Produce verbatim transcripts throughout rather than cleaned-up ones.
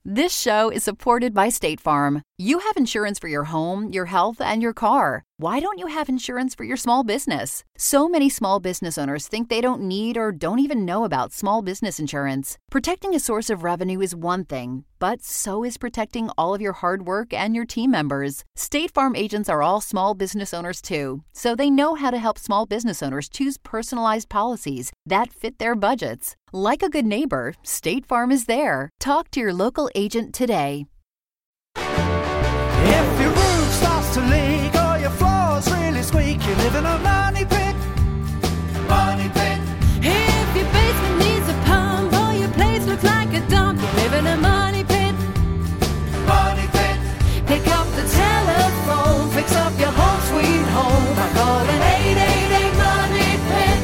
This show is supported by State Farm. You have insurance for your home, your health, and your car. Why don't you have insurance for your small business? So many small business owners think they don't need or don't even know about small business insurance. Protecting a source of revenue is one thing, but so is protecting all of your hard work and your team members. State Farm agents are all small business owners too, so they know how to help small business owners choose personalized policies that fit their budgets. Like a good neighbor, State Farm is there. Talk to your local agent today. If your roof starts to leak or your floor's really squeak, you live in a money pit. Money pit. If your basement needs a pump or your place looks like a dump, you live in a money pit. Money pit. Pick up the telephone, fix up your home sweet home by calling eight eight eight money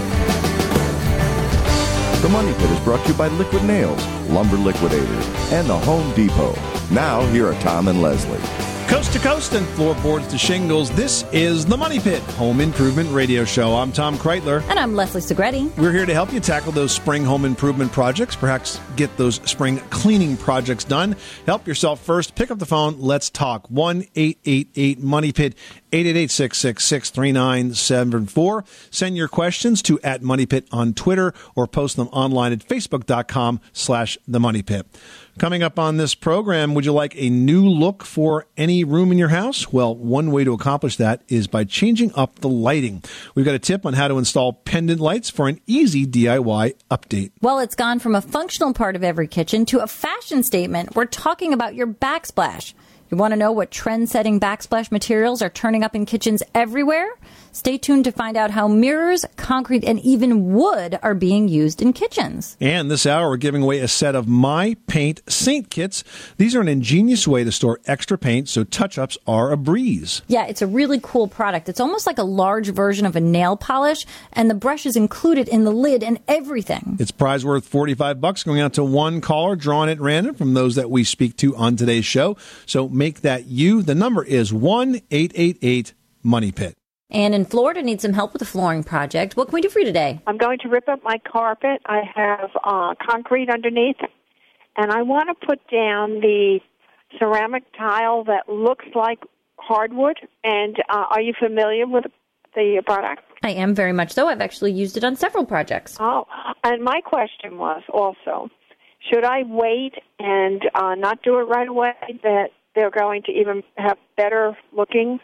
pit. The Money Pit is brought to you by Liquid Nails, Lumber Liquidators, and the Home Depot. Now, here are Tom and Leslie. Coast to coast and floorboards to shingles, this is the Money Pit Home Improvement Radio Show. I'm Tom Kreitler. And I'm Leslie Segretti. We're here to help you tackle those spring home improvement projects, perhaps get those spring cleaning projects done. Help yourself first. Pick up the phone. Let's talk. one eight eight eight money pit, eight eight eight, six six six, three nine seven four. Send your questions to at Money Pit on Twitter or post them online at facebook.com slash the Money Pit. Coming up on this program, would you like a new look for any room in your house? Well, one way to accomplish that is by changing up the lighting. We've got a tip on how to install pendant lights for an easy D I Y update. Well, it's gone from a functional part of every kitchen to a fashion statement. We're talking about your backsplash. You want to know what trend-setting backsplash materials are turning up in kitchens everywhere? Stay tuned to find out how mirrors, concrete, and even wood are being used in kitchens. And this hour, we're giving away a set of My Paint Saint Kits. These are an ingenious way to store extra paint so touch-ups are a breeze. Yeah, it's a really cool product. It's almost like a large version of a nail polish, and the brush is included in the lid and everything. It's prize worth forty-five bucks, going out to one caller drawn at random from those that we speak to on today's show. So make that you. The number is one eight eight eight money pit. And in Florida needs some help with a flooring project. What can we do for you today? I'm going to rip up my carpet. I have uh, concrete underneath, and I want to put down the ceramic tile that looks like hardwood. And uh, are you familiar with the product? I am very much so. I've actually used it on several projects. Oh, and my question was also, should I wait and uh, not do it right away, that they're going to even have better looking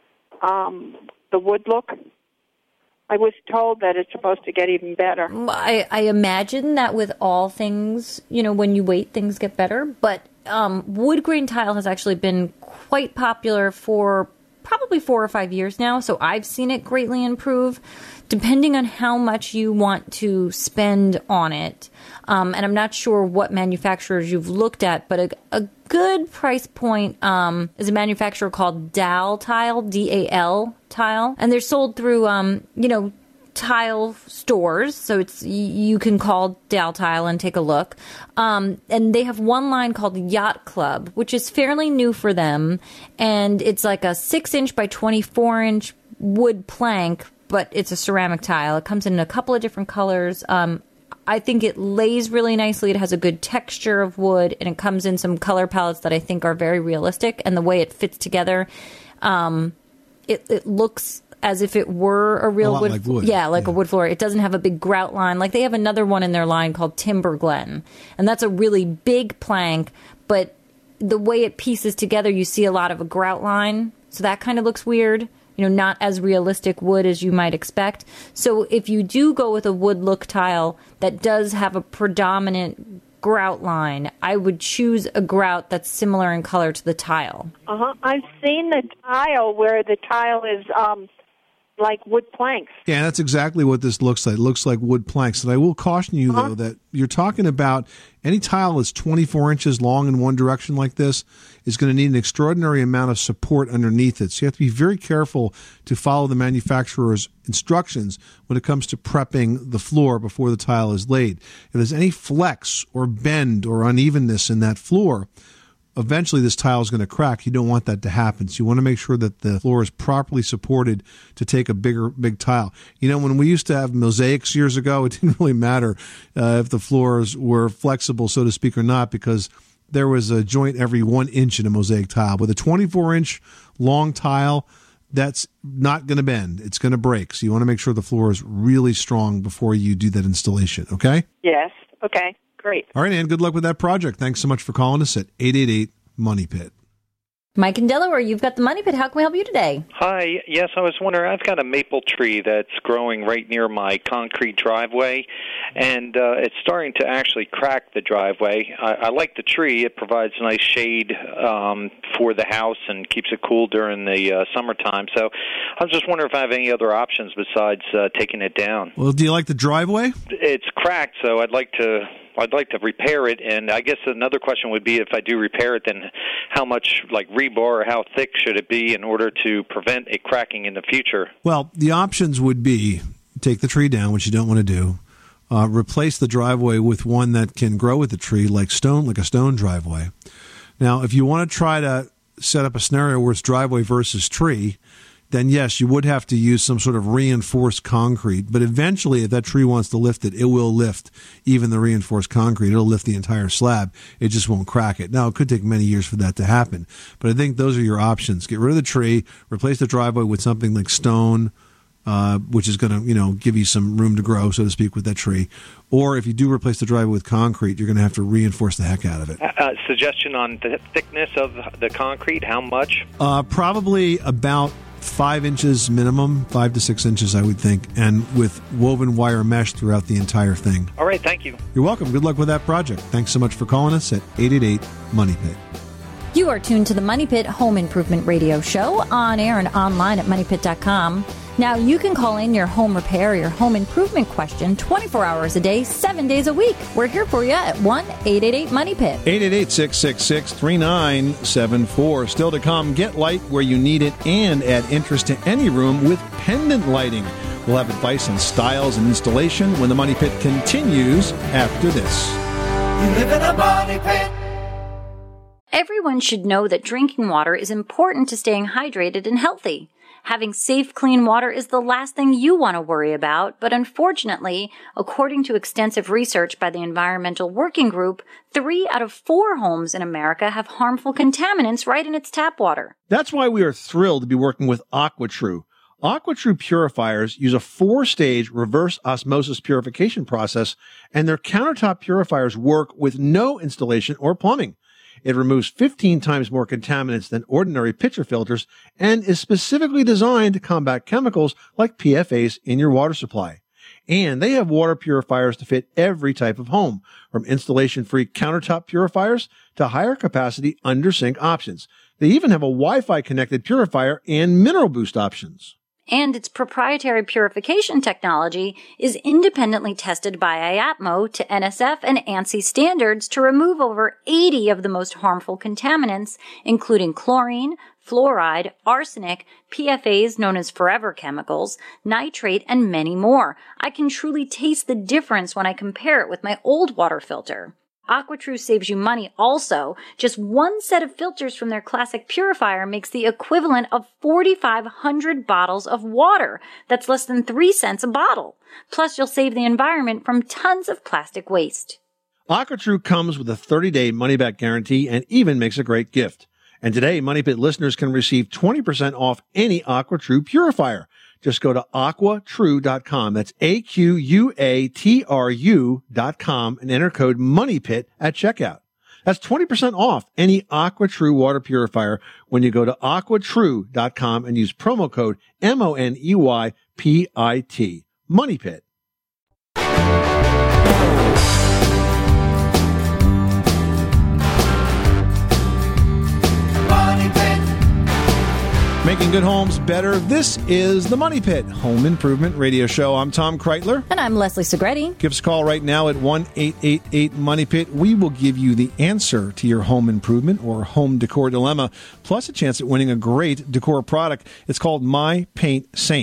um the wood look? I was told that it's supposed to get even better. I, I imagine that with all things, you know, when you wait, things get better. But um, wood grain tile has actually been quite popular for probably four or five years now. So I've seen it greatly improve, depending on how much you want to spend on it. Um, and I'm not sure what manufacturers you've looked at, but a, a good price point um, is a manufacturer called Dal Tile, D A L Tile. And they're sold through, um, you know, tile stores. So it's you can call Dal Tile and take a look. Um, and they have one line called Yacht Club, which is fairly new for them. And it's like a six inch by twenty-four inch wood plank, but it's a ceramic tile. It comes in a couple of different colors. Um, I think it lays really nicely. It has a good texture of wood, and it comes in some color palettes that I think are very realistic. And the way it fits together, um, it, it looks as if it were a real a wood, like wood. Yeah, like yeah. a wood floor. It doesn't have a big grout line. Like they have another one in their line called Timber Glen, and that's a really big plank. But the way it pieces together, you see a lot of a grout line, so that kind of looks weird. You know, not as realistic wood as you might expect. So if you do go with a wood look tile that does have a predominant grout line, I would choose a grout that's similar in color to the tile. Uh-huh. I've seen the tile where the tile is um, like wood planks. Yeah, that's exactly what this looks like. It looks like wood planks. And I will caution you, uh-huh. though, that you're talking about any tile that's twenty-four inches long in one direction like this is going to need an extraordinary amount of support underneath it. So you have to be very careful to follow the manufacturer's instructions when it comes to prepping the floor before the tile is laid. If there's any flex or bend or unevenness in that floor, eventually this tile is going to crack. You don't want that to happen. So you want to make sure that the floor is properly supported to take a bigger, big tile. You know, when we used to have mosaics years ago, it didn't really matter uh, if the floors were flexible, so to speak, or not, because there was a joint every one inch in a mosaic tile. With a twenty-four inch long tile, that's not going to bend. It's going to break. So you want to make sure the floor is really strong before you do that installation, okay? Yes. Okay. Great. All right, Ann, good luck with that project. Thanks so much for calling us at eight eight eight, money pit. Mike in Delaware, you've got the Money Pit. How can we help you today? Hi. Yes, I was wondering, I've got a maple tree that's growing right near my concrete driveway, and uh, it's starting to actually crack the driveway. I, I like the tree. It provides nice shade um, for the house and keeps it cool during the uh, summertime. So I was just wondering if I have any other options besides uh, taking it down. Well, do you like the driveway? It's cracked, so I'd like to... I'd like to repair it, and I guess another question would be, if I do repair it, then how much, like, rebar or how thick should it be in order to prevent a cracking in the future? Well, the options would be take the tree down, which you don't want to do, uh, replace the driveway with one that can grow with the tree, like stone, like a stone driveway. Now, if you want to try to set up a scenario where it's driveway versus tree, then yes, you would have to use some sort of reinforced concrete. But eventually, if that tree wants to lift it, it will lift even the reinforced concrete. It'll lift the entire slab. It just won't crack it. Now, it could take many years for that to happen. But I think those are your options. Get rid of the tree, replace the driveway with something like stone, uh, which is going to, you know, give you some room to grow, so to speak, with that tree. Or if you do replace the driveway with concrete, you're going to have to reinforce the heck out of it. Uh, suggestion on the thickness of the concrete, how much? Uh, probably about five inches minimum, five to six inches, I would think, and with woven wire mesh throughout the entire thing. All right, thank you. You're welcome. Good luck with that project. Thanks so much for calling us at eight eight eight, money pit. You are tuned to the Money Pit Home Improvement Radio Show, on air and online at money pit dot com. Now, you can call in your home repair or your home improvement question twenty-four hours a day, seven days a week. We're here for you at one eight eight eight, money pit. eight eight eight, six six six, three nine seven four. Still to come, get light where you need it and add interest to any room with pendant lighting. We'll have advice on styles and installation when the Money Pit continues after this. You live in a money pit. Everyone should know that drinking water is important to staying hydrated and healthy. Having safe, clean water is the last thing you want to worry about, but unfortunately, according to extensive research by the Environmental Working Group, three out of four homes in America have harmful contaminants right in its tap water. That's why we are thrilled to be working with AquaTrue. AquaTrue purifiers use a four-stage reverse osmosis purification process, and their countertop purifiers work with no installation or plumbing. It removes fifteen times more contaminants than ordinary pitcher filters and is specifically designed to combat chemicals like P F As in your water supply. And they have water purifiers to fit every type of home, from installation-free countertop purifiers to higher capacity under-sink options. They even have a Wi-Fi connected purifier and mineral boost options. And its proprietary purification technology is independently tested by I A P M O to N S F and ANSI standards to remove over eighty of the most harmful contaminants, including chlorine, fluoride, arsenic, P F As known as forever chemicals, nitrate, and many more. I can truly taste the difference when I compare it with my old water filter. AquaTrue saves you money also. Just one set of filters from their classic purifier makes the equivalent of forty-five hundred bottles of water. That's less than three cents a bottle. Plus, you'll save the environment from tons of plastic waste. AquaTrue comes with a thirty-day money-back guarantee and even makes a great gift. And today, Money Pit listeners can receive twenty percent off any AquaTrue purifier. Just go to aqua true dot com. That's A Q U A T R U dot com and enter code MONEYPIT at checkout. That's twenty percent off any AquaTrue water purifier when you go to aqua true dot com and use promo code M O N E Y P I T. MONEYPIT. Making good homes better. This is the Money Pit Home Improvement Radio Show. I'm Tom Kreitler. And I'm Leslie Segretti. Give us a call right now at one eight eight eight, money pit. We will give you the answer to your home improvement or home decor dilemma, plus a chance at winning a great decor product. It's called My Paint Saint.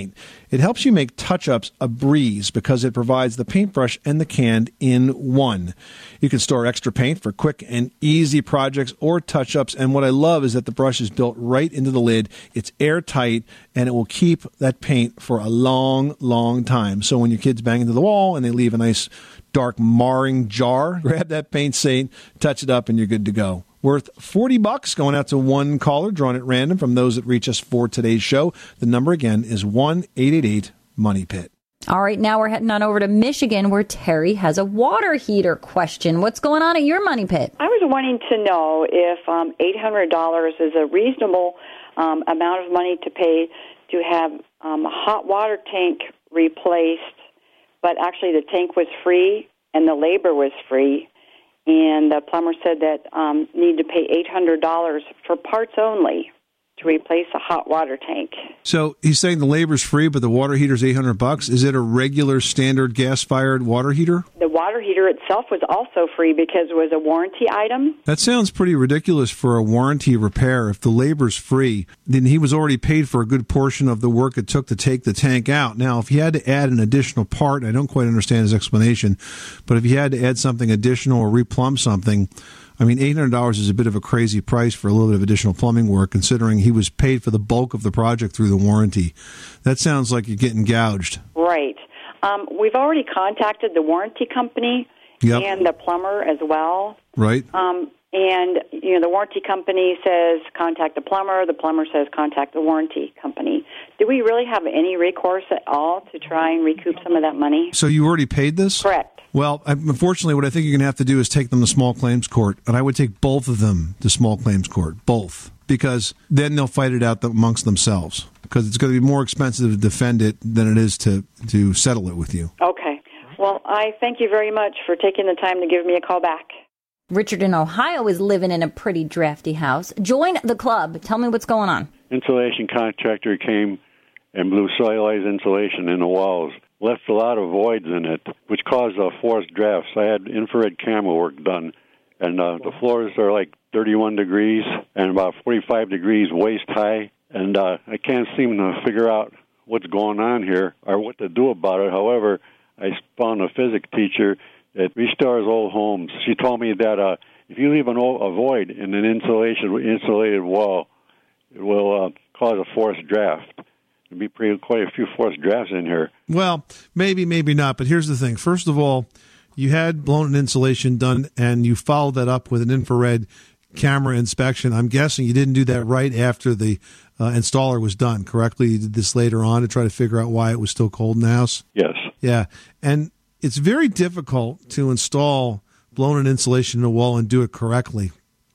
It helps you make touch-ups a breeze because it provides the paintbrush and the can in one. You can store extra paint for quick and easy projects or touch-ups, and what I love is that the brush is built right into the lid. It's airtight, and it will keep that paint for a long, long time. So when your kids bang into the wall and they leave a nice dark marring jar, grab that paint stain, touch it up, and you're good to go. Worth forty bucks, going out to one caller, drawn at random from those that reach us for today's show. The number again is one eight eight eight money pit. All right, now we're heading on over to Michigan, where Terry has a water heater question. What's going on at your money pit? I was wanting to know if um, eight hundred dollars is a reasonable um, amount of money to pay to have um, a hot water tank replaced, but actually the tank was free and the labor was free. And the plumber said that um, need to pay eight hundred dollars for parts only to replace a hot water tank. So he's saying the labor's free, but the water heater's eight hundred bucks. Is it a regular standard gas-fired water heater? The water heater itself was also free because it was a warranty item. That sounds pretty ridiculous for a warranty repair. If the labor's free, then he was already paid for a good portion of the work it took to take the tank out. Now, if he had to add an additional part, I don't quite understand his explanation, but if he had to add something additional or replumb something, I mean, eight hundred dollars is a bit of a crazy price for a little bit of additional plumbing work, considering he was paid for the bulk of the project through the warranty. That sounds like you're getting gouged. Right. Um, we've already contacted the warranty company yep. and the plumber as well. Right. Um, and, you know, the warranty company says contact the plumber. The plumber says contact the warranty company. Do we really have any recourse at all to try and recoup some of that money? So you already paid this? Correct. Well, unfortunately, what I think you're going to have to do is take them to small claims court, and I would take both of them to small claims court, both, because then they'll fight it out amongst themselves, because it's going to be more expensive to defend it than it is to, to settle it with you. Okay. Well, I thank you very much for taking the time to give me a call back. Richard in Ohio is living in a pretty drafty house. Join the club. Tell me what's going on. Insulation contractor came and blew cellulose insulation in the walls. Left a lot of voids in it, which caused a forced draft. So I had infrared camera work done, and uh, the floors are like thirty-one degrees and about forty-five degrees waist high, and uh, I can't seem to figure out what's going on here or what to do about it. However, I found a physics teacher that restores old homes. She told me that uh, if you leave an old, a void in an insulation insulated wall, it will uh, cause a forced draft. There'd be pretty, quite a few forced drafts in here. Well, maybe, maybe not. But here's the thing. First of all, you had blown insulation done, and you followed that up with an infrared camera inspection. I'm guessing you didn't do that right after the uh, installer was done, correctly? You did this later on to try to figure out why it was still cold in the house? Yes. Yeah. And it's very difficult to install blown insulation in a wall and do it correctly.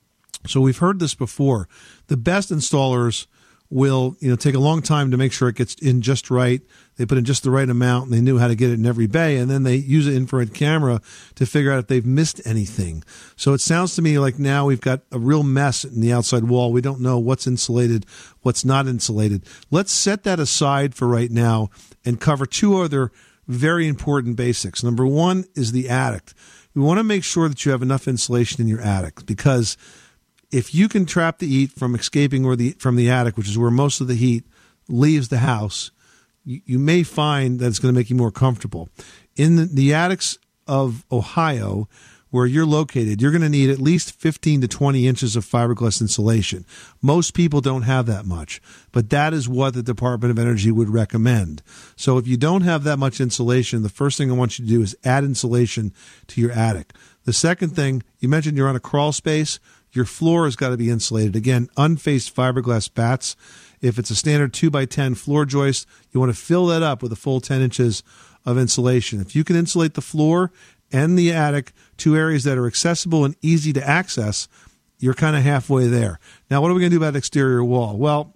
So we've heard this before. The best installers will, you know, take a long time to make sure it gets in just right. They put in just the right amount, and they knew how to get it in every bay, and then they use an infrared camera to figure out if they've missed anything. So it sounds to me like now we've got a real mess in the outside wall. We don't know what's insulated, what's not insulated. Let's set that aside for right now and cover two other very important basics. Number one is the attic. We want to make sure that you have enough insulation in your attic, because if you can trap the heat from escaping or the from the attic, which is where most of the heat leaves the house, you, you may find that it's going to make you more comfortable. In the, the attics of Ohio, where you're located, you're going to need at least fifteen to twenty inches of fiberglass insulation. Most people don't have that much, but that is what the Department of Energy would recommend. So if you don't have that much insulation, the first thing I want you to do is add insulation to your attic. The second thing, you mentioned you're on a crawl space. Your floor has got to be insulated. Again, unfaced fiberglass batts. If it's a standard two by ten floor joist, you want to fill that up with a full ten inches of insulation. If you can insulate the floor and the attic, two areas that are accessible and easy to access, you're kind of halfway there. Now, what are we going to do about exterior wall? Well,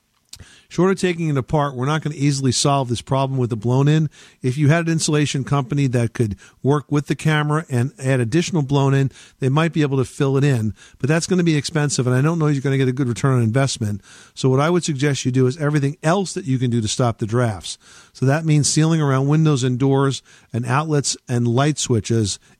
short of taking it apart, we're not going to easily solve this problem with the blown-in. If you had an insulation company that could work with the camera and add additional blown-in, they might be able to fill it in. But that's going to be expensive, and I don't know if you're going to get a good return on investment. So what I would suggest you do is everything else that you can do to stop the drafts. So that means sealing around windows and doors and outlets and light switches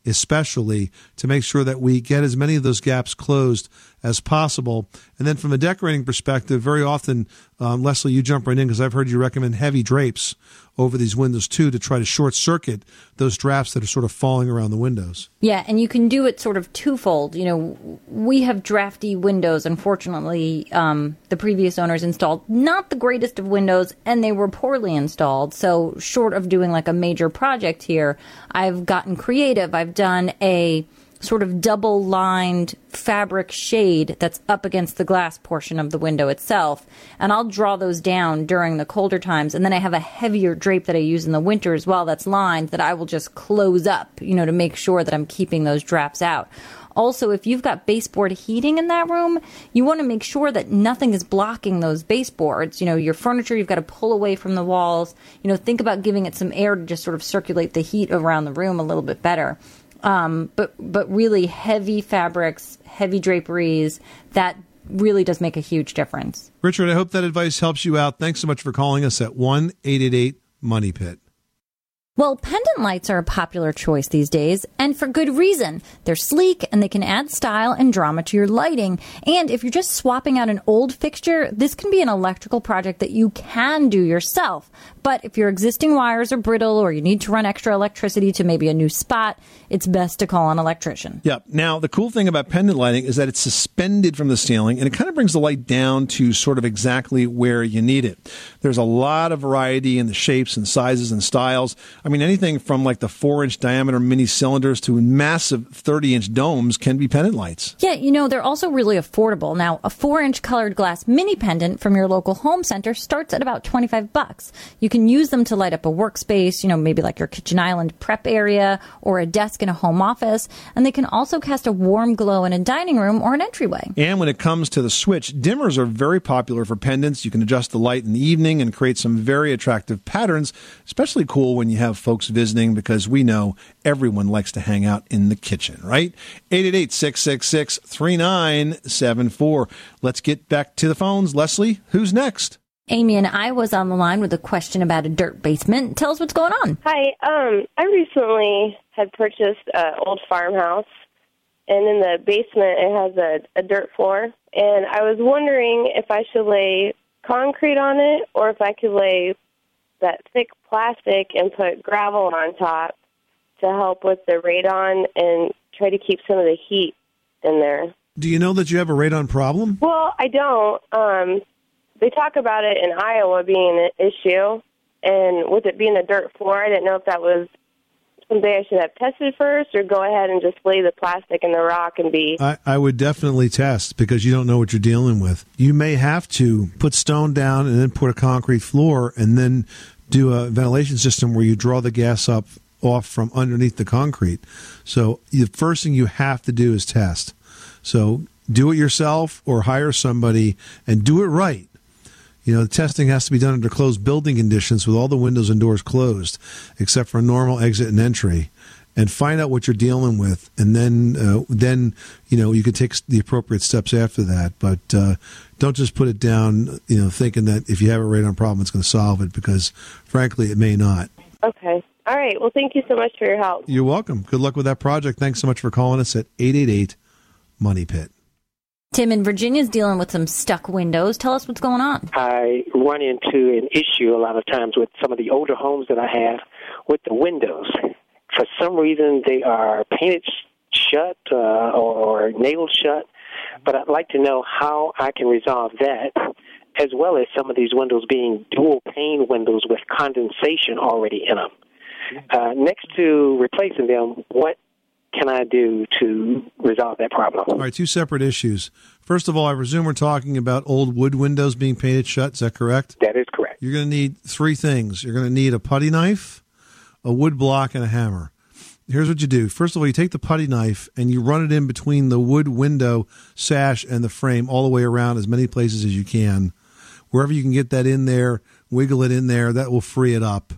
especially, to make sure that we get as many of those gaps closed as possible. And then from a decorating perspective, very often, um, Leslie, you jump right in because I've heard you recommend heavy drapes over these windows too to try to short circuit those drafts that are sort of falling around the windows. Yeah, and you can do it sort of twofold. You know, we have drafty windows. Unfortunately, um, the previous owners installed not the greatest of windows, and they were poorly installed. So short of doing like a major project here, I've gotten creative. I've done a sort of double-lined fabric shade that's up against the glass portion of the window itself. And I'll draw those down during the colder times. And then I have a heavier drape that I use in the winter as well that's lined that I will just close up, you know, to make sure that I'm keeping those drafts out. Also, if you've got baseboard heating in that room, you want to make sure that nothing is blocking those baseboards. You know, your furniture, you've got to pull away from the walls. You know, think about giving it some air to just sort of circulate the heat around the room a little bit better. Um, but but really heavy fabrics, heavy draperies, that really does make a huge difference. Richard, I hope that advice helps you out. Thanks so much for calling us at one eight eight eight money pit. Well, pendant lights are a popular choice these days, and for good reason. They're sleek, and they can add style and drama to your lighting. And if you're just swapping out an old fixture, this can be an electrical project that you can do yourself. But if your existing wires are brittle or you need to run extra electricity to maybe a new spot, it's best to call an electrician. Yep. Now, the cool thing about pendant lighting is that it's suspended from the ceiling, and it kind of brings the light down to sort of exactly where you need it. There's a lot of variety in the shapes and sizes and styles. I mean, anything from like the four-inch diameter mini cylinders to massive thirty-inch domes can be pendant lights. Yeah, you know, they're also really affordable. Now, a four-inch colored glass mini pendant from your local home center starts at about twenty-five bucks. You can use them to light up a workspace, you know, maybe like your kitchen island prep area or a desk in a home office. And they can also cast a warm glow in a dining room or an entryway. And when it comes to the switch, dimmers are very popular for pendants. You can adjust the light in the evening and create some very attractive patterns, especially cool when you have folks visiting, because we know everyone likes to hang out in the kitchen, right? eight eight eight, six six six, three nine seven four. Let's get back to the phones. Leslie, who's next? Amy and I was on the line with a question about a dirt basement. Tell us what's going on. Hi. Um, I recently had purchased an old farmhouse, and in the basement it has a, a dirt floor. And I was wondering if I should lay concrete on it or if I could lay that thick plastic and put gravel on top to help with the radon and try to keep some of the heat in there. Do you know that you have a radon problem? Well, I don't. Um, they talk about it in Iowa being an issue, and with it being a dirt floor, I didn't know if that was something I should have tested first or go ahead and just lay the plastic and the rock and be... I, I would definitely test, because you don't know what you're dealing with. You may have to put stone down and then put a concrete floor and then do a ventilation system where you draw the gas up off from underneath the concrete. So the first thing you have to do is test. So do it yourself or hire somebody and do it right. You know, the testing has to be done under closed building conditions with all the windows and doors closed, except for a normal exit and entry, and find out what you're dealing with. And then, uh, then you know, you can take the appropriate steps after that. But uh, don't just put it down, you know, thinking that if you have a radon problem, it's going to solve it, because, frankly, it may not. Okay. All right. Well, thank you so much for your help. You're welcome. Good luck with that project. Thanks so much for calling us at eight eight eight money pit. Tim in Virginia is dealing with some stuck windows. Tell us what's going on. I run into an issue a lot of times with some of the older homes that I have with the windows. For some reason, they are painted shut uh, or, or nailed shut, but I'd like to know how I can resolve that, as well as some of these windows being dual pane windows with condensation already in them. Uh, next to replacing them, what can I do to resolve that problem? All right, two separate issues. First of all, I presume we're talking about old wood windows being painted shut. Is that correct? That is correct. You're going to need three things. You're going to need a putty knife, a wood block, and a hammer. Here's what you do. First of all, you take the putty knife and you run it in between the wood window sash and the frame all the way around, as many places as you can. Wherever you can get that in there, wiggle it in there. That will free it up.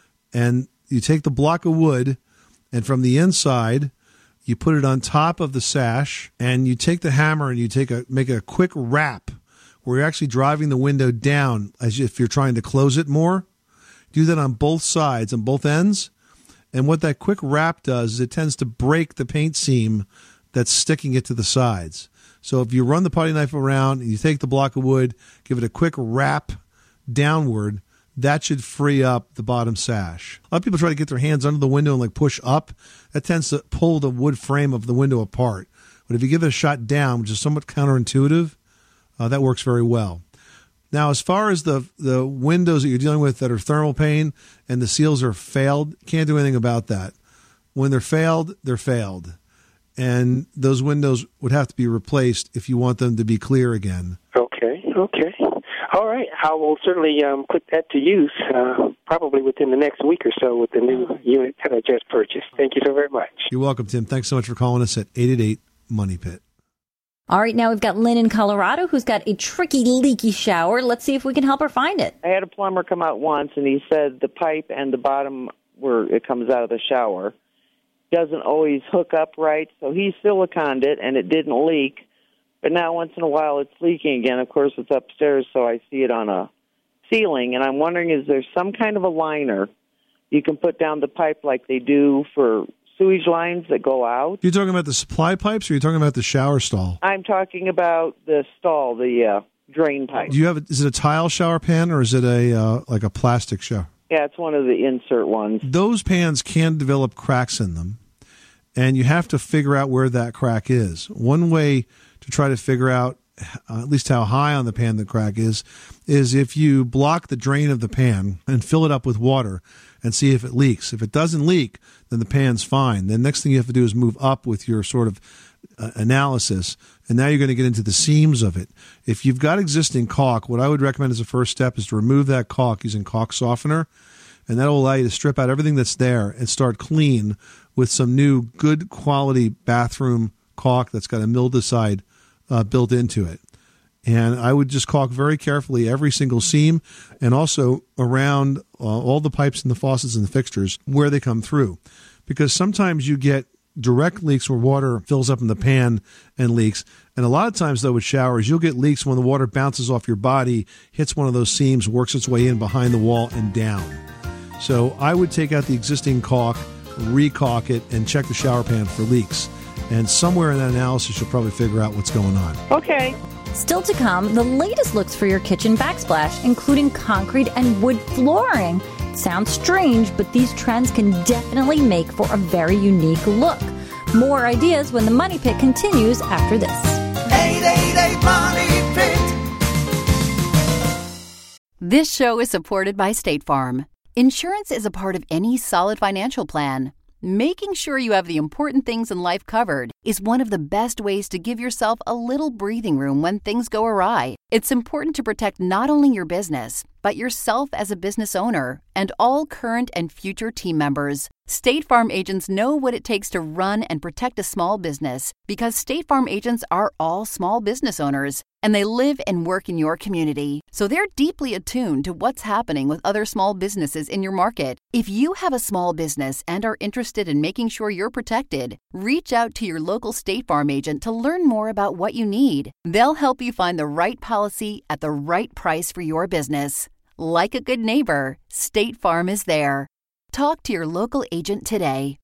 And you take the block of wood, and from the inside, you put it on top of the sash, and you take the hammer and you take a make a quick wrap where you're actually driving the window down as if you're trying to close it more. Do that on both sides, on both ends, And what that quick wrap does is it tends to break the paint seam that's sticking it to the sides. So if you run the putty knife around and you take the block of wood, give it a quick wrap downward, that should free up the bottom sash. A lot of people try to get their hands under the window and like push up. That tends to pull the wood frame of the window apart. But if you give it a shot down, which is somewhat counterintuitive, uh, that works very well. Now, as far as the the windows that you're dealing with that are thermal pane and the seals are failed, can't do anything about that. When they're failed, they're failed. And those windows would have to be replaced if you want them to be clear again. Okay, okay. All right. I will certainly um, put that to use uh, probably within the next week or so with the new unit that I just purchased. Thank you so very much. You're welcome, Tim. Thanks so much for calling us at eight eight eight, money pit. All right, now we've got Lynn in Colorado who's got a tricky, leaky shower. Let's see if we can help her find it. I had a plumber come out once, and he said the pipe and the bottom where it comes out of the shower doesn't always hook up right, so he siliconed it, and it didn't leak. But now once in a while it's leaking again. Of course, it's upstairs, so I see it on a ceiling, and I'm wondering, is there some kind of a liner you can put down the pipe like they do for sewage lines that go out? You're talking about the supply pipes, or you're talking about the shower stall? I'm talking about the stall, the uh, drain pipe. Do you have? A, is it a tile shower pan, or is it a uh, like a plastic shower? Yeah, it's one of the insert ones. Those pans can develop cracks in them, and you have to figure out where that crack is. One way to try to figure out uh, at least how high on the pan the crack is, is if you block the drain of the pan and fill it up with water and see if it leaks. If it doesn't leak, then the pan's fine. The next thing you have to do is move up with your sort of uh, analysis, and now you're going to get into the seams of it. If you've got existing caulk, what I would recommend as a first step is to remove that caulk using caulk softener, and that will allow you to strip out everything that's there and start clean with some new good quality bathroom caulk that's got a mildewcide uh, built into it. And I would just caulk very carefully every single seam and also around uh, all the pipes and the faucets and the fixtures where they come through. Because sometimes you get direct leaks where water fills up in the pan and leaks. And a lot of times, though, with showers, you'll get leaks when the water bounces off your body, hits one of those seams, works its way in behind the wall and down. So I would take out the existing caulk, re-caulk it, and check the shower pan for leaks. And somewhere in that analysis, you'll probably figure out what's going on. Okay. Still to come, the latest looks for your kitchen backsplash, including concrete and wood flooring. Sounds strange, but these trends can definitely make for a very unique look. More ideas when the Money Pit continues after this. eight eight eight, money pit. This show is supported by State Farm. Insurance is a part of any solid financial plan. Making sure you have the important things in life covered is one of the best ways to give yourself a little breathing room when things go awry. It's important to protect not only your business, but yourself as a business owner and all current and future team members. State Farm agents know what it takes to run and protect a small business because State Farm agents are all small business owners and they live and work in your community. So they're deeply attuned to what's happening with other small businesses in your market. If you have a small business and are interested in making sure you're protected, reach out to your local State Farm agent to learn more about what you need. They'll help you find the right policy at the right price for your business. Like a good neighbor, State Farm is there. Talk to your local agent today.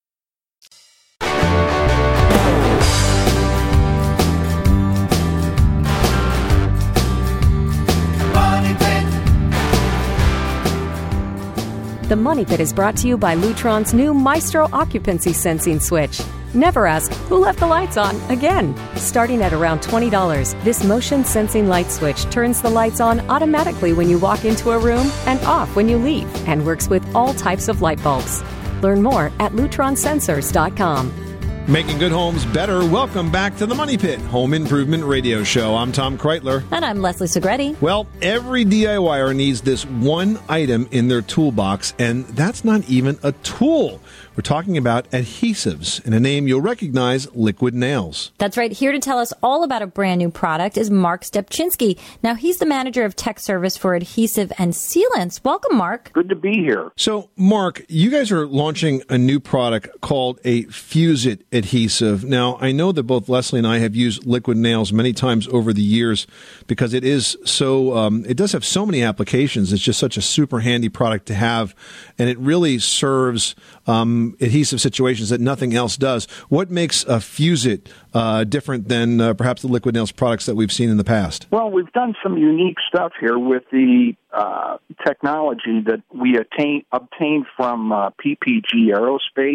The Money Pit is brought to you by Lutron's new Maestro Occupancy Sensing Switch. Never ask, who left the lights on again? Starting at around twenty dollars, this motion sensing light switch turns the lights on automatically when you walk into a room and off when you leave, and works with all types of light bulbs. Learn more at lutron sensors dot com. Making good homes better. Welcome back to the Money Pit Home Improvement Radio Show. I'm Tom Kreitler. And I'm Leslie Segretti. Well, every DIYer needs this one item in their toolbox, and that's not even a tool. We're talking about adhesives, and a name you'll recognize, Liquid Nails. That's right. Here to tell us all about a brand new product is Mark Stepchinsky. Now, he's the manager of tech service for adhesive and sealants. Welcome, Mark. Good to be here. So, Mark, you guys are launching a new product called a Fuse It adhesive. Now, I know that both Leslie and I have used Liquid Nails many times over the years because it is so, um, it does have so many applications. It's just such a super handy product to have, and it really serves um, adhesive situations that nothing else does. What makes a Fuse-It uh, different than uh, perhaps the Liquid Nails products that we've seen in the past? Well, we've done some unique stuff here with the uh, technology that we attain, obtained from uh, P P G Aerospace.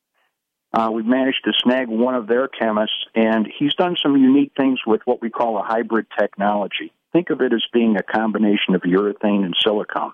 Uh, we've managed to snag one of their chemists, and he's done some unique things with what we call a hybrid technology. Think of it as being a combination of urethane and silicone.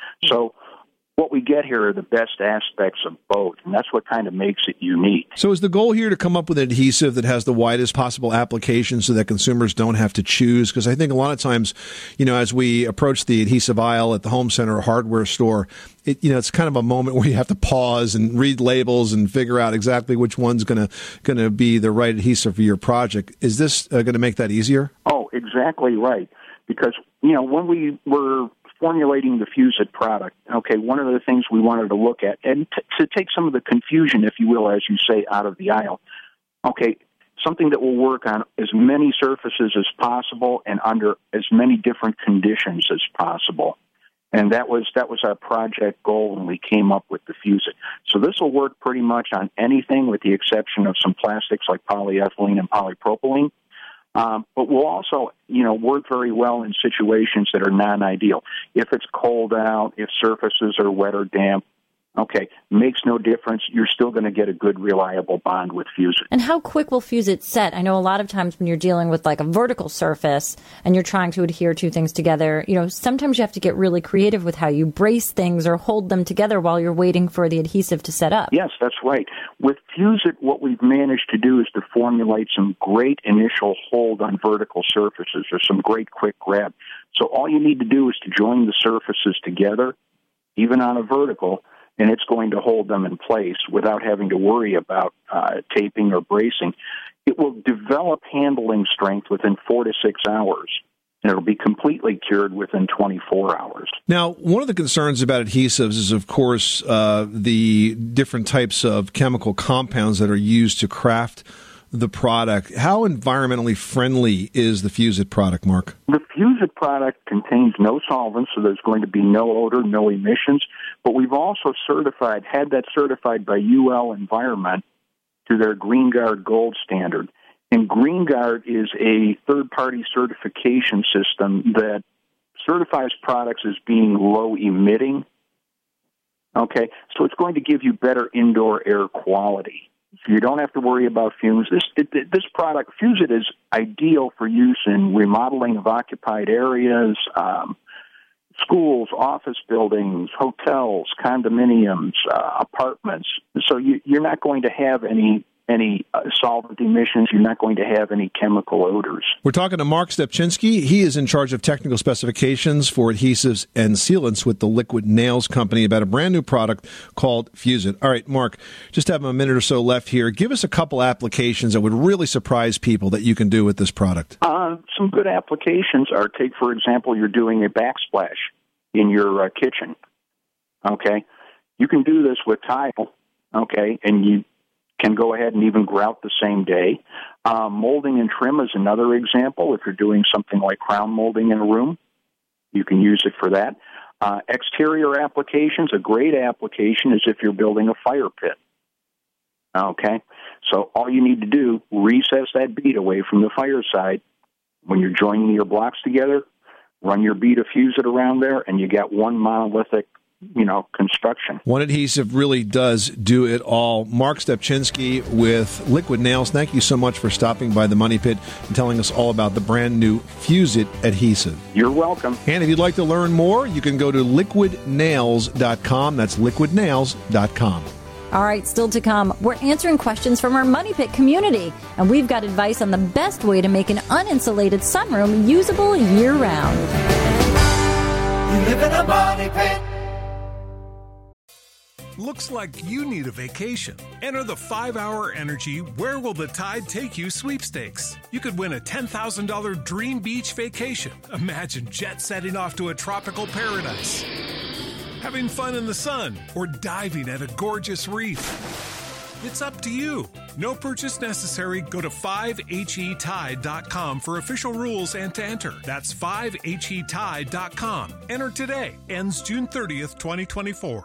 So what we get here are the best aspects of both, and that's what kind of makes it unique. So is the goal here to come up with an adhesive that has the widest possible application so that consumers don't have to choose? Because I think a lot of times, you know, as we approach the adhesive aisle at the home center or hardware store, it, you know, it's kind of a moment where you have to pause and read labels and figure out exactly which one's going to going to be the right adhesive for your project. Is this uh, going to make that easier? Oh, exactly right. Because, you know, when we were formulating the Fuse-It product, okay, one of the things we wanted to look at, and t- to take some of the confusion, if you will, as you say, out of the aisle, okay, something that will work on as many surfaces as possible and under as many different conditions as possible. And that was that was our project goal when we came up with the Fuse-It. So this will work pretty much on anything with the exception of some plastics like polyethylene and polypropylene. Um, but will also, you know, work very well in situations that are non-ideal. If it's cold out, if surfaces are wet or damp, okay, makes no difference. You're still going to get a good, reliable bond with Fuse-It. And how quick will Fuse-It set? I know a lot of times when you're dealing with like a vertical surface and you're trying to adhere two things together, you know, sometimes you have to get really creative with how you brace things or hold them together while you're waiting for the adhesive to set up. Yes, that's right. With Fuse-It, what we've managed to do is to formulate some great initial hold on vertical surfaces or some great quick grab. So all you need to do is to join the surfaces together, even on a vertical, and it's going to hold them in place without having to worry about uh, taping or bracing. It will develop handling strength within four to six hours, and it'll be completely cured within twenty-four hours. Now, one of the concerns about adhesives is, of course, uh, the different types of chemical compounds that are used to craft the product. How environmentally friendly is the Fuse-It product, Mark? The Fuse-It product contains no solvents, so there's going to be no odor, no emissions. But we've also certified, had that certified by U L Environment to their GreenGuard Gold standard. And GreenGuard is a third-party certification system that certifies products as being low-emitting. Okay, so it's going to give you better indoor air quality. So you don't have to worry about fumes. This it, this product, Fuse-It, is ideal for use in remodeling of occupied areas, um, schools, office buildings, hotels, condominiums, uh, apartments. So you, you're not going to have any any uh, solvent emissions. You're not going to have any chemical odors. We're talking to Mark Stepchinsky. He is in charge of technical specifications for adhesives and sealants with the Liquid Nails Company about a brand new product called Fuse-It. All right, Mark, just have a minute or so left here. Give us a couple applications that would really surprise people that you can do with this product. Uh, some good applications are, take, for example, you're doing a backsplash in your uh, kitchen. Okay? You can do this with tile, okay, and you can go ahead and even grout the same day. Uh, molding and trim is another example. If you're doing something like crown molding in a room, you can use it for that. Uh, exterior applications, a great application is if you're building a fire pit. Okay? So all you need to do, recess that bead away from the fire side. When you're joining your blocks together, run your bead of Fuse-It around there, and you got one monolithic, you know, construction. One adhesive really does do it all. Mark Stepchinsky with Liquid Nails, thank you so much for stopping by the Money Pit and telling us all about the brand new Fuse-It adhesive. You're welcome. And if you'd like to learn more, you can go to liquid nails dot com. That's liquid nails dot com. All right, still to come, we're answering questions from our Money Pit community, and we've got advice on the best way to make an uninsulated sunroom usable year-round. You live in a Money Pit. Looks like you need a vacation. Enter the five hour Energy Where Will the Tide Take You sweepstakes. You could win a ten thousand dollars dream beach vacation. Imagine jet setting off to a tropical paradise, having fun in the sun, or diving at a gorgeous reef. It's up to you. No purchase necessary. Go to five H E Tide dot com for official rules and to enter. That's five H E Tide dot com. Enter today. Ends June thirtieth, twenty twenty-four.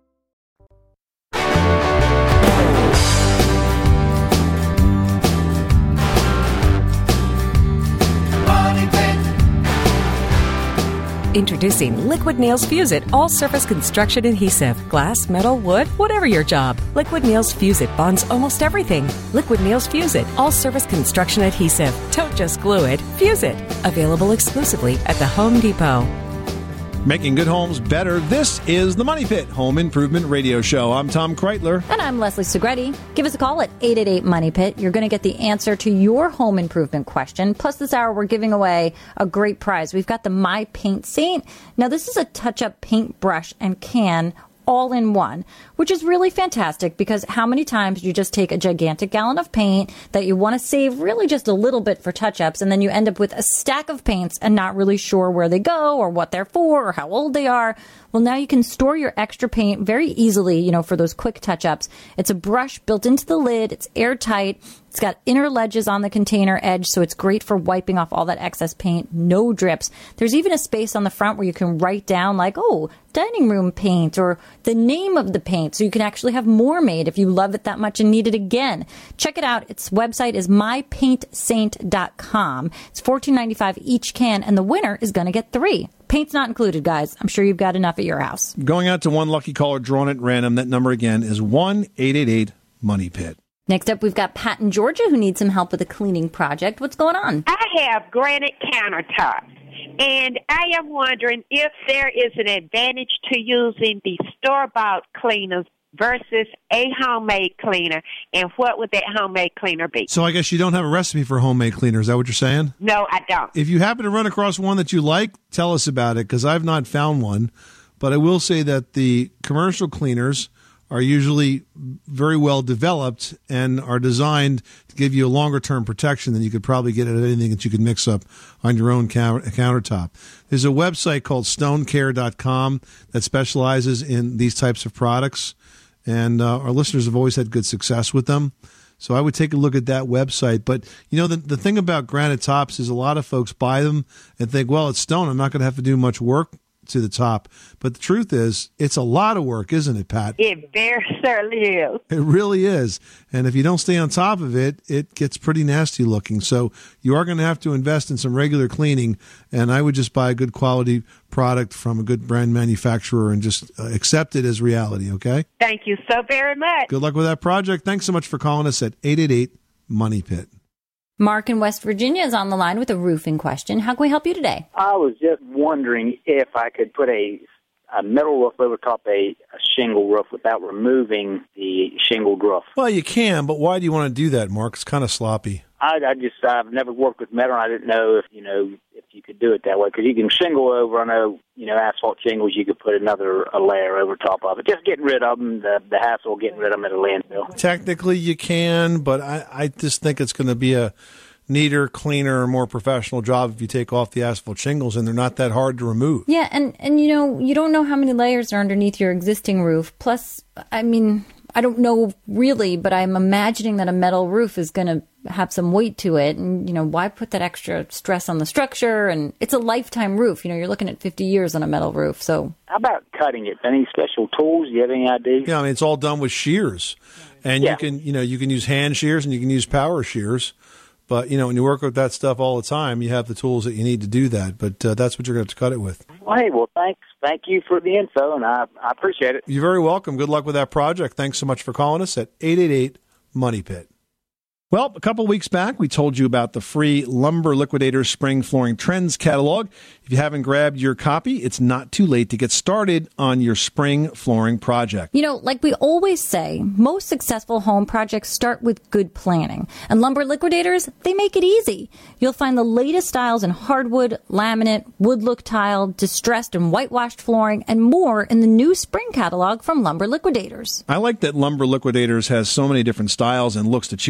Introducing Liquid Nails Fuse It All-Surface Construction Adhesive. Glass, metal, wood, whatever your job. Liquid Nails Fuse It bonds almost everything. Liquid Nails Fuse It All-Surface Construction Adhesive. Don't just glue it, fuse it. Available exclusively at the Home Depot. Making good homes better. This is the Money Pit Home Improvement Radio Show. I'm Tom Kreitler. And I'm Leslie Segretti. Give us a call at eight eight eight, MONEY PIT. You're going to get the answer to your home improvement question. Plus, this hour, we're giving away a great prize. We've got the My Paint Saint. Now, this is a touch-up paint brush and can all in one, which is really fantastic because how many times do you just take a gigantic gallon of paint that you want to save really just a little bit for touch-ups, and then you end up with a stack of paints and not really sure where they go or what they're for or how old they are. Well, now you can store your extra paint very easily, you know, for those quick touch-ups. It's a brush built into the lid. It's airtight. It's got inner ledges on the container edge, so it's great for wiping off all that excess paint. No drips. There's even a space on the front where you can write down like, oh, dining room paint or the name of the paint, so you can actually have more made if you love it that much and need it again. Check it out. Its website is my paint saint dot com. It's fourteen ninety-five each can, and the winner is going to get three. Paint's not included, guys. I'm sure you've got enough at your house. Going out to one lucky caller drawn at random. That number again is one eight eight eight, MONEY PIT. Next up, we've got Pat in Georgia who needs some help with a cleaning project. What's going on? I have granite countertops, and I am wondering if there is an advantage to using the store-bought cleaners versus a homemade cleaner, and what would that homemade cleaner be? So I guess you don't have a recipe for homemade cleaner. Is that what you're saying? No, I don't. If you happen to run across one that you like, tell us about it, because I've not found one. But I will say that the commercial cleaners are usually very well developed and are designed to give you a longer term protection than you could probably get at anything that you could mix up on your own counter- countertop. There's a website called stone care dot com that specializes in these types of products, and uh, our listeners have always had good success with them. So I would take a look at that website. But, you know, the, the thing about granite tops is a lot of folks buy them and think, well, it's stone. I'm not going to have to do much work to the top. But the truth is, it's a lot of work, isn't it, Pat? It very certainly is. It really is. And if you don't stay on top of it, it gets pretty nasty looking. So you are going to have to invest in some regular cleaning. And I would just buy a good quality product from a good brand manufacturer and just uh, accept it as reality, okay? Thank you so very much. Good luck with that project. Thanks so much for calling us at eight eight eight, MONEY PIT. Mark in West Virginia is on the line with a roofing question. How can we help you today? I was just wondering if I could put a, a metal roof over top a, a shingle roof without removing the shingled roof. Well, you can, but why do you want to do that, Mark? It's kind of sloppy. I, I just, I've never worked with metal, and I didn't know if, you know, if you could do it that way. Because you can shingle over, I know, you know, asphalt shingles, you could put another a layer over top of it. Just getting rid of them, the, the hassle of getting rid of them at a landfill. Technically, you can, but I, I just think it's going to be a neater, cleaner, more professional job if you take off the asphalt shingles, and they're not that hard to remove. Yeah, and, and you know, you don't know how many layers are underneath your existing roof. Plus, I mean, I don't know really, but I'm imagining that a metal roof is going to have some weight to it. And, you know, why put that extra stress on the structure? And it's a lifetime roof. You know, you're looking at fifty years on a metal roof. So how about cutting it? Any special tools? Do you have any idea? Yeah, I mean, it's all done with shears. And yeah. you can, you know, you can use hand shears and you can use power shears. But, you know, when you work with that stuff all the time, you have the tools that you need to do that. But uh, that's what you're going to have to cut it with. Well, hey, well, thanks. Thank you for the info, and I, I appreciate it. You're very welcome. Good luck with that project. Thanks so much for calling us at eight eight eight, MONEY PIT. Well, a couple weeks back, we told you about the free Lumber Liquidators Spring Flooring Trends catalog. If you haven't grabbed your copy, it's not too late to get started on your spring flooring project. You know, like we always say, most successful home projects start with good planning. And Lumber Liquidators, they make it easy. You'll find the latest styles in hardwood, laminate, wood look tile, distressed and whitewashed flooring, and more in the new spring catalog from Lumber Liquidators. I like that Lumber Liquidators has so many different styles and looks to choose from.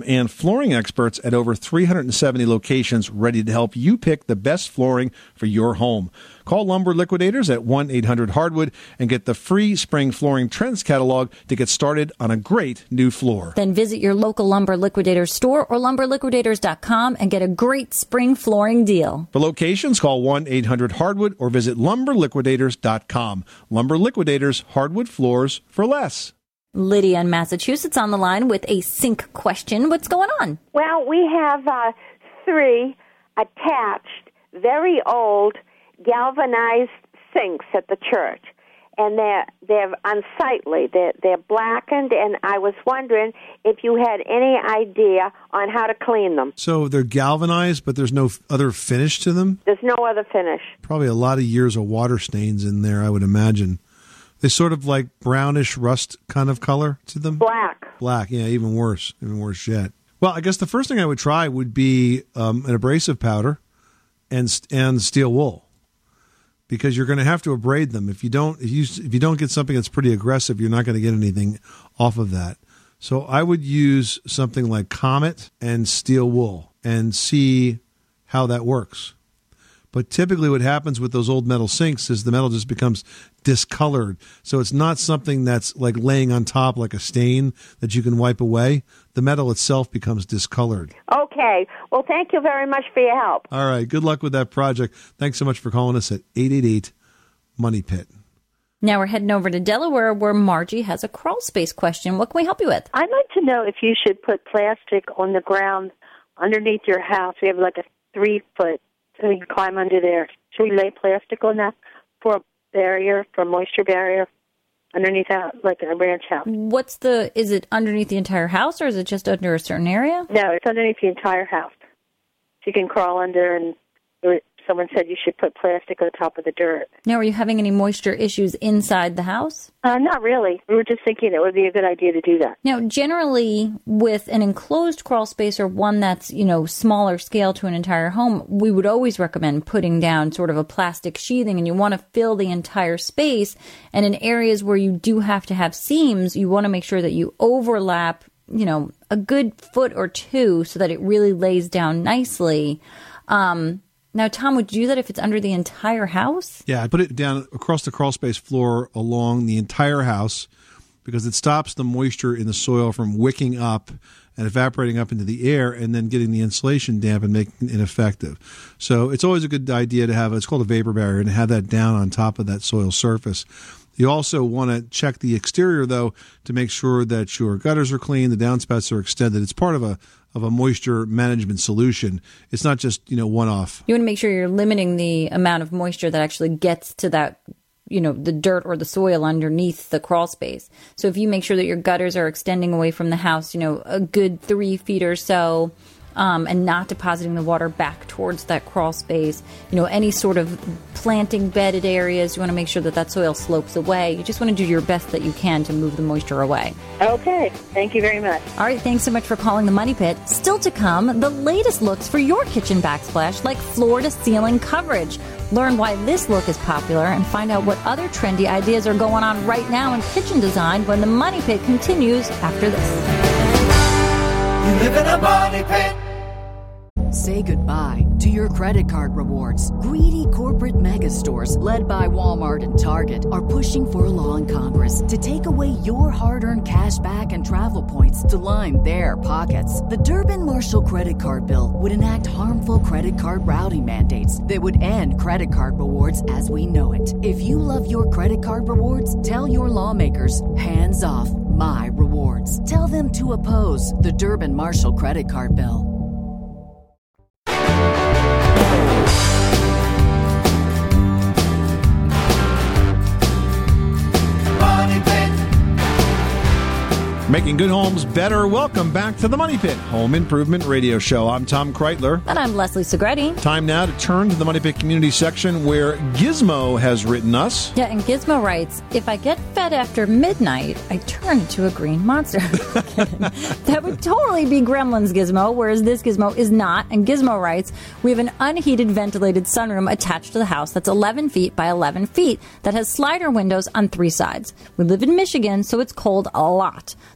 and flooring experts at over three hundred seventy locations ready to help you pick the best flooring for your home. Call Lumber Liquidators at one eight hundred hardwood and get the free spring flooring trends catalog to get started on a great new floor. Then visit your local Lumber Liquidators store or lumber liquidators dot com and get a great spring flooring deal. For locations, call one eight hundred hardwood or visit lumber liquidators dot com. Lumber Liquidators, hardwood floors for less. Lydia in Massachusetts on the line with a sink question. What's going on? Well, we have uh, three attached, very old, galvanized sinks at the church, and they're they're unsightly. They're they're blackened, and I was wondering if you had any idea on how to clean them. So they're galvanized, but there's no f- other finish to them? There's no other finish. Probably a lot of years of water stains in there, I would imagine. They sort of like brownish rust kind of color to them? Black. Black, yeah, even worse. Even worse yet. Well, I guess the first thing I would try would be um, an abrasive powder and and steel wool. Because you're going to have to abrade them. If you don't, if you if you don't get something that's pretty aggressive, you're not going to get anything off of that. So I would use something like Comet and steel wool and see how that works. But typically, what happens with those old metal sinks is the metal just becomes discolored. So it's not something that's like laying on top like a stain that you can wipe away. The metal itself becomes discolored. Okay. Well, thank you very much for your help. All right. Good luck with that project. Thanks so much for calling us at eight eight eight, money pit. Now we're heading over to Delaware where Margie has a crawl space question. What can we help you with? I'd like to know if you should put plastic on the ground underneath your house. We have like a three foot, so we can climb under there. Should we lay plastic on that for a barrier, for a moisture barrier underneath that, like in a ranch house? What's the, is it underneath the entire house or is it just under a certain area? No, it's underneath the entire house. So you can crawl under, and someone said you should put plastic on top of the dirt. Now, are you having any moisture issues inside the house? Uh, not really. We were just thinking it would be a good idea to do that. Now, generally, with an enclosed crawl space or one that's, you know, smaller scale to an entire home, we would always recommend putting down sort of a plastic sheathing, and you want to fill the entire space. And in areas where you do have to have seams, you want to make sure that you overlap, you know, a good foot or two so that it really lays down nicely. Um, Now, Tom, would you do that if it's under the entire house? Yeah, I put it down across the crawl space floor along the entire house because it stops the moisture in the soil from wicking up and evaporating up into the air and then getting the insulation damp and making it ineffective. So it's always a good idea to have, it's called a vapor barrier, and have that down on top of that soil surface. You also want to check the exterior, though, to make sure that your gutters are clean, the downspouts are extended. It's part of a of a moisture management solution. It's not just, you know, one-off. You want to make sure you're limiting the amount of moisture that actually gets to that, you know, the dirt or the soil underneath the crawl space. So if you make sure that your gutters are extending away from the house, you know, a good three feet or so, Um, and not depositing the water back towards that crawl space. You know, any sort of planting bedded areas, you want to make sure that that soil slopes away. You just want to do your best that you can to move the moisture away. Okay. Thank you very much. All right. Thanks so much for calling the Money Pit. Still to come, the latest looks for your kitchen backsplash, like floor-to-ceiling coverage. Learn why this look is popular and find out what other trendy ideas are going on right now in kitchen design when the Money Pit continues after this. You live in a money pit. Say goodbye to your credit card rewards. Greedy corporate mega stores, led by Walmart and Target, are pushing for a law in Congress to take away your hard-earned cash back and travel points to line their pockets. The Durbin-Marshall credit card bill would enact harmful credit card routing mandates that would end credit card rewards as we know it. If you love your credit card rewards, tell your lawmakers, hands off my rewards. Tell them to oppose the Durbin-Marshall credit card bill. Making good homes better. Welcome back to the Money Pit Home Improvement Radio Show. I'm Tom Kreitler. And I'm Leslie Segretti. Time now to turn to the Money Pit community section where Gizmo has written us. Yeah, and Gizmo writes, if I get fed after midnight, I turn into a green monster. That would totally be Gremlin's Gizmo, whereas this Gizmo is not. And Gizmo writes, we have an unheated ventilated sunroom attached to the house that's eleven feet by eleven feet that has slider windows on three sides. We live in Michigan, so it's cold a lot. The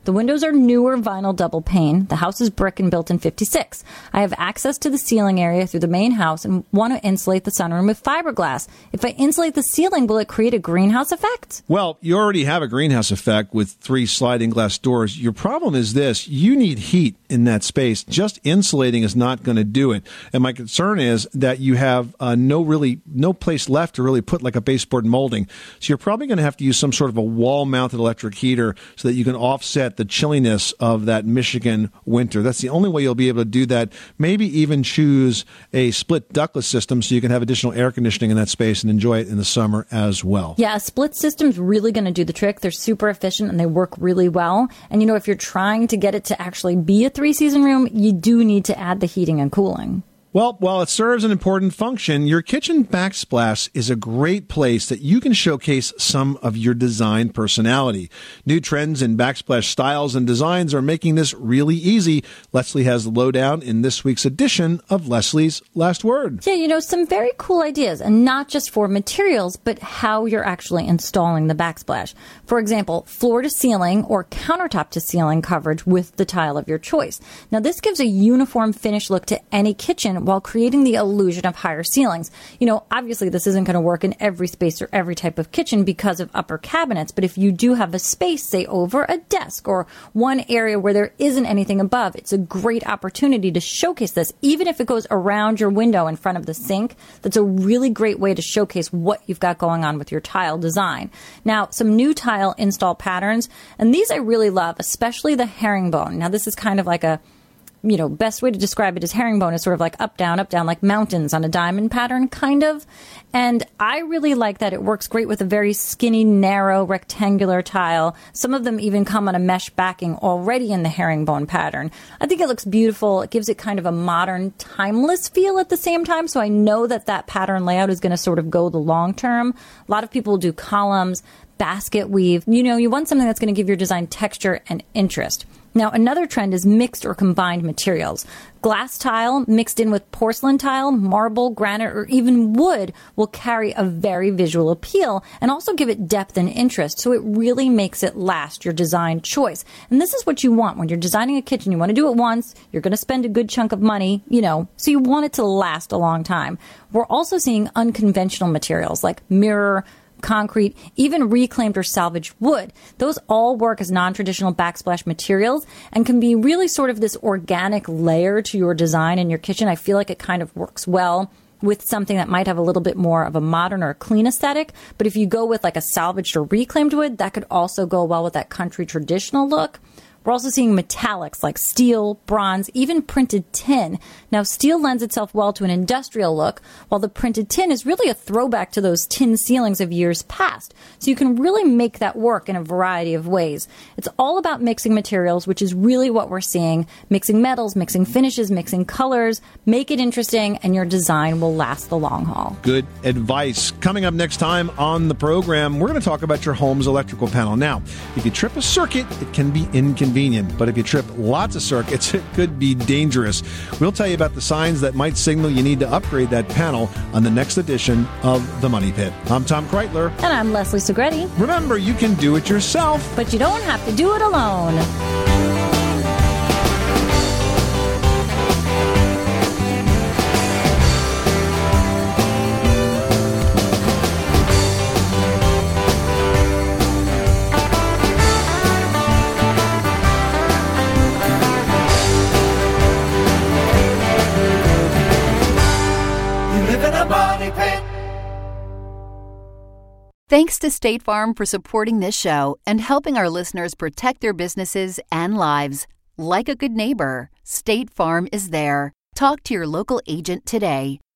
The windows are newer vinyl double pane. The house is brick and built in fifty-six. I have access to the ceiling area through the main house and want to insulate the sunroom with fiberglass. If I insulate the ceiling, will it create a greenhouse effect? Well, you already have a greenhouse effect with three sliding glass doors. Your problem is this. You need heat in that space. Just insulating is not going to do it. And my concern is that you have uh, no really no place left to really put like a baseboard molding. So you're probably going to have to use some sort of a wall-mounted electric heater so that you can offset the chilliness of that Michigan winter. That's the only way you'll be able to do that. Maybe even choose a split ductless system so you can have additional air conditioning in that space and enjoy it in the summer as well. Yeah, a split system's really going to do the trick. They're super efficient and they work really well. And, you know, if you're trying to get it to actually be a three-season room, you do need to add the heating and cooling. Well, while it serves an important function, your kitchen backsplash is a great place that you can showcase some of your design personality. New trends in backsplash styles and designs are making this really easy. Leslie has the lowdown in this week's edition of Leslie's Last Word. Yeah, you know, some very cool ideas, and not just for materials, but how you're actually installing the backsplash. For example, floor to ceiling or countertop to ceiling coverage with the tile of your choice. Now, this gives a uniform finish look to any kitchen while creating the illusion of higher ceilings. You know, obviously this isn't going to work in every space or every type of kitchen because of upper cabinets, but if you do have a space, say over a desk or one area where there isn't anything above, it's a great opportunity to showcase this. Even if it goes around your window in front of the sink, that's a really great way to showcase what you've got going on with your tile design. Now, some new tile install patterns, and these I really love, especially the herringbone. Now, this is kind of like a you know, best way to describe it is herringbone is sort of like up, down, up, down, like mountains on a diamond pattern, kind of. And I really like that. It works great with a very skinny, narrow, rectangular tile. Some of them even come on a mesh backing already in the herringbone pattern. I think it looks beautiful. It gives it kind of a modern, timeless feel at the same time. So I know that that pattern layout is going to sort of go the long term. A lot of people do columns, basket weave. You know, you want something that's going to give your design texture and interest. Now, another trend is mixed or combined materials. Glass tile mixed in with porcelain tile, marble, granite, or even wood will carry a very visual appeal and also give it depth and interest. So it really makes it last, your design choice. And this is what you want when you're designing a kitchen. You want to do it once. You're going to spend a good chunk of money, you know, so you want it to last a long time. We're also seeing unconventional materials like mirror, concrete, even reclaimed or salvaged wood. Those all work as non-traditional backsplash materials and can be really sort of this organic layer to your design in your kitchen. I feel like it kind of works well with something that might have a little bit more of a modern or a clean aesthetic. But if you go with like a salvaged or reclaimed wood, that could also go well with that country traditional look. We're also seeing metallics like steel, bronze, even printed tin. Now, steel lends itself well to an industrial look, while the printed tin is really a throwback to those tin ceilings of years past. So you can really make that work in a variety of ways. It's all about mixing materials, which is really what we're seeing. Mixing metals, mixing finishes, mixing colors. Make it interesting, and your design will last the long haul. Good advice. Coming up next time on the program, we're going to talk about your home's electrical panel. Now, if you trip a circuit, it can be inconvenient. But if you trip lots of circuits, it could be dangerous. We'll tell you about the signs that might signal you need to upgrade that panel on the next edition of The Money Pit. I'm Tom Kreitler. And I'm Leslie Segretti. Remember, you can do it yourself. But you don't have to do it alone. Thanks to State Farm for supporting this show and helping our listeners protect their businesses and lives. Like a good neighbor, State Farm is there. Talk to your local agent today.